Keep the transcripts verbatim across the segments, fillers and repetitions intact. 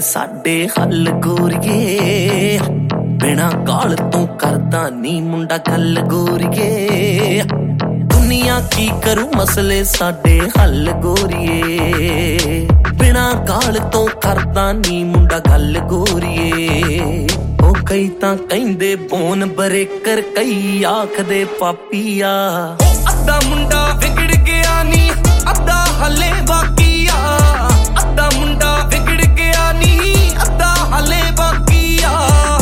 साडे हल गोरिए बिना गाल तो करदा नी मुंडा गल गोरिए दुनिया की करू मसले साडे हल गोरिए बिना गाल तो करदा नी मुंडा गल गोरिए ओ कई तां कहिंदे बोन बरेकर कई आखदे पापीआ अद्धा मुंडा बिगड़ गया नी अद्धा हले बाकीआ अद्धा मुंडा बिगड़ गया नी अद्धा हले बाकीआ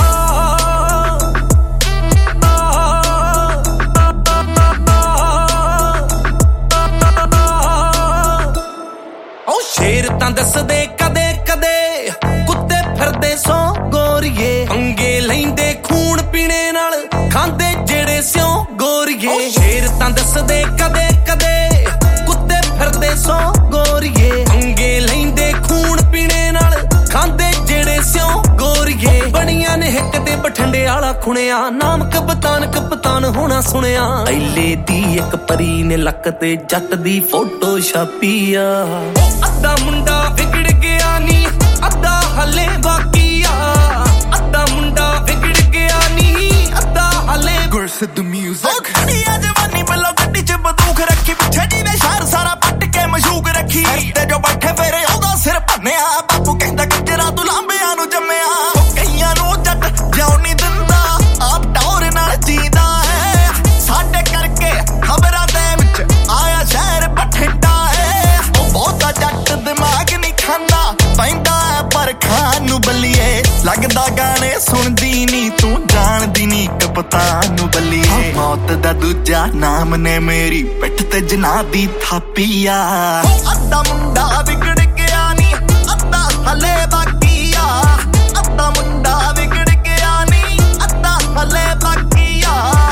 ओ शेर तां दस दे कदे कदे कुत्ते फिरदे सो गोरिए पंगे लैंदे खून पीने नाल खांदे जेड़े स्यों गोरिए ओ शेर तां दस दे कदे कदे कुत्ते फिरदे सो गोरिए पंगे लैंदे खून पीने नाल खांदे जेड़े स्यों गोरिए बणियां ने हिक ते बठंडे आला खुणिया नाम कप्तान कप्तान होना सुनिया ऐले दी एक परी ने लक ते जट दी फोटो छापीआ अद्धा मुंडा बिगड़ गया नी अद्धा हले बाकीआ अद्धा मुंडा बिगड़ गया नी अद्धा हले गुरसिद्ध म्यूजिक खड़िया जवानी बल्लो गड्डी च बंदूक रखी पिछे जी ने शहर सारा पट के मशूक रखी ते जो बैठे फेरे ओदा सिर भन्निया बापू कहंदा गजरा तू लांबियां नु जम्मिया कईयां नु जट जिਉ नहीं दिंदा आप टौर नाल जींदा है साडे करके खबरां दे विच आया शहर बठिंडा है ओ बहुता जट दिमाग नहीं खांदा पैंदा पर खान नु बल्लिए लगदा गाने सुनदी नी तू जानदी नी कप्तान नु बल्लिए मौत दा दूजा नाम ने मेरी पिठ ते जना दी थापीआ अद्धा मुंडा बिगड़ गया नी अद्धा हले बाकीआ अद्धा मुंडा बिगड़ गया नी अद्धा हले बाकीआ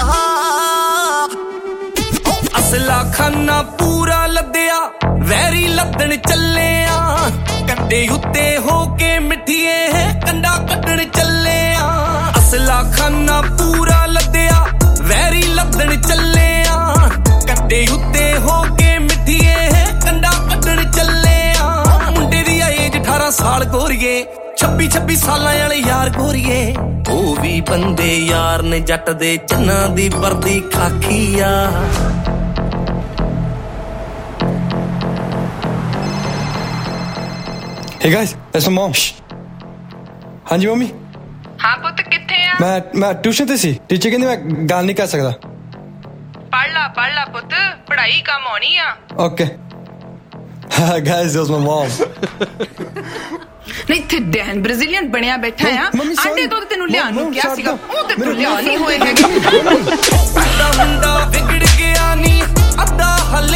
असला खाना पूरा लद्दिया वैरी लद्दन चले आ कंडे उत्ते हो के मिठिए है कंडा कटण चले आ असला खाना पूरा लद्दिया वैरी लद्दन चले आ कंडे उत्ते हो के मिठिए है कंडा कटण चले आ मुंडे दी एज अठारह साल गोरिए छब्बी छब्बी सालां वाले यार गोरिए ओ भी बंदे यार ने जट दे चन्ना दी वर्दी खाखीआ Hey guys, that's my mom. हाँ जी मम्मी हाँ पुੱਤ किथे आ मैं मैं ट्यूशन ते सी टीचर कहंदी मैं गल नहीं कर सकदा पढ़ ला पढ़ ला पुੱਤ पढ़ाई काम आनी आ okay guys that was my mom नहीं थे डैन ब्राजीलियन बनया बैठा है आंडे तो तेनू लियान नु क्या सीगा ओ ते लिया नहीं होए है अद्धा मुंडा बिगड़ गया नी अद्धा हले